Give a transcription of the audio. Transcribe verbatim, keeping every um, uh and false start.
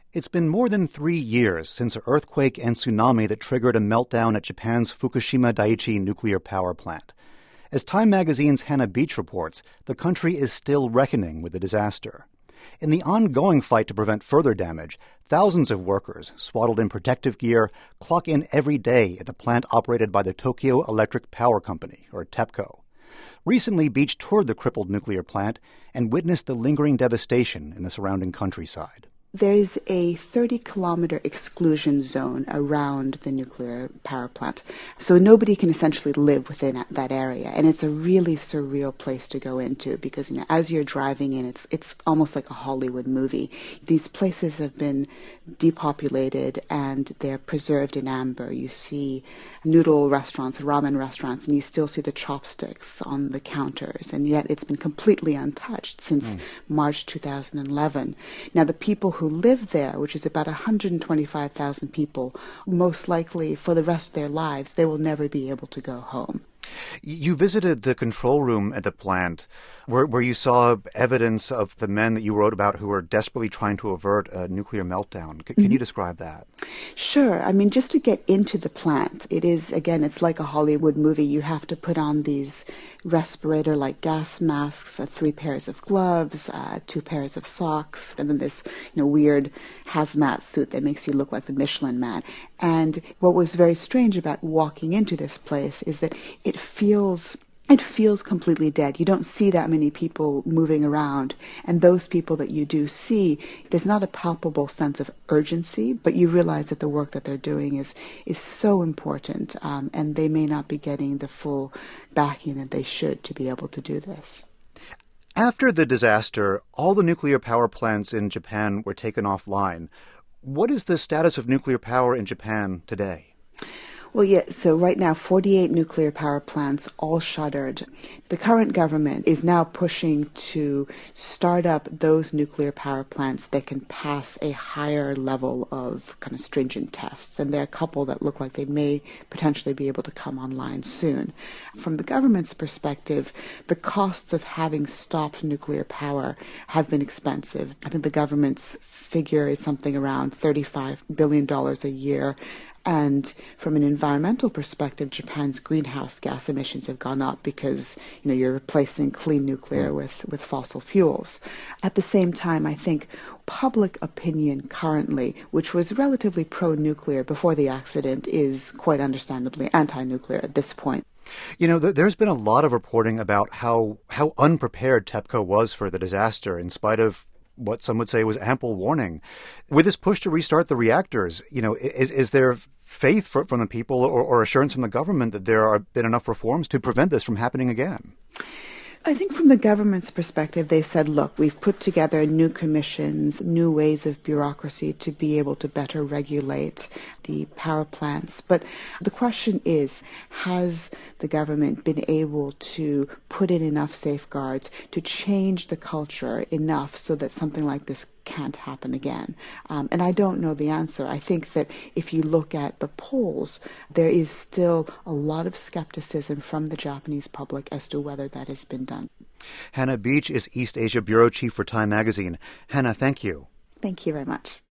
It's been more than three years since an earthquake and tsunami that triggered a meltdown at Japan's Fukushima Daiichi nuclear power plant. As Time magazine's Hannah Beach reports, the country is still reckoning with the disaster. In the ongoing fight to prevent further damage, thousands of workers, swaddled in protective gear, clock in every day at the plant operated by the Tokyo Electric Power Company, or TEPCO. Recently, Beach toured the crippled nuclear plant and witnessed the lingering devastation in the surrounding countryside. There is a thirty-kilometer exclusion zone around the nuclear power plant, so nobody can essentially live within that area. And it's a really surreal place to go into because, you know, as you're driving in, it's it's almost like a Hollywood movie. These places have been depopulated and they're preserved in amber. You see noodle restaurants, ramen restaurants, and you still see the chopsticks on the counters, and yet it's been completely untouched since mm. March two thousand eleven. Now, the people who live there, which is about one hundred twenty-five thousand people, most likely for the rest of their lives, they will never be able to go home. You visited the control room at the plant where, where you saw evidence of the men that you wrote about who were desperately trying to avert a nuclear meltdown. C- can mm-hmm. you describe that? Sure. I mean, just to get into the plant, it is, again, it's like a Hollywood movie. You have to put on these respirator-like gas masks, uh, three pairs of gloves, uh, two pairs of socks, and then this, you know, weird hazmat suit that makes you look like the Michelin Man. And what was very strange about walking into this place is that it feels it feels completely dead. You don't see that many people moving around, and those people that you do see, there's not a palpable sense of urgency, but you realize that the work that they're doing is is so important, um, and they may not be getting the full backing that they should to be able to do this. After the disaster, all the nuclear power plants in Japan were taken offline. What is the status of nuclear power in Japan today? Well, yeah, so right now, forty-eight nuclear power plants, all shuttered. The current government is now pushing to start up those nuclear power plants that can pass a higher level of kind of stringent tests. And there are a couple that look like they may potentially be able to come online soon. From the government's perspective, the costs of having stopped nuclear power have been expensive. I think the government's figure is something around thirty-five billion dollars a year. And from an environmental perspective, Japan's greenhouse gas emissions have gone up because, you know, you're replacing clean nuclear with, with fossil fuels. At the same time, I think public opinion currently, which was relatively pro-nuclear before the accident, is quite understandably anti-nuclear at this point. You know, th- there's been a lot of reporting about how, how unprepared TEPCO was for the disaster in spite of what some would say was ample warning. With this push to restart the reactors, you know, is, is there faith for, from the people or, or assurance from the government that there have been enough reforms to prevent this from happening again? I think from the government's perspective, they said, look, we've put together new commissions, new ways of bureaucracy to be able to better regulate the power plants. But the question is, has the government been able to put in enough safeguards to change the culture enough so that something like this can't happen again? Um, and I don't know the answer. I think that if you look at the polls, there is still a lot of skepticism from the Japanese public as to whether that has been done. Hannah Beach is East Asia Bureau Chief for Time magazine. Hannah, thank you. Thank you very much.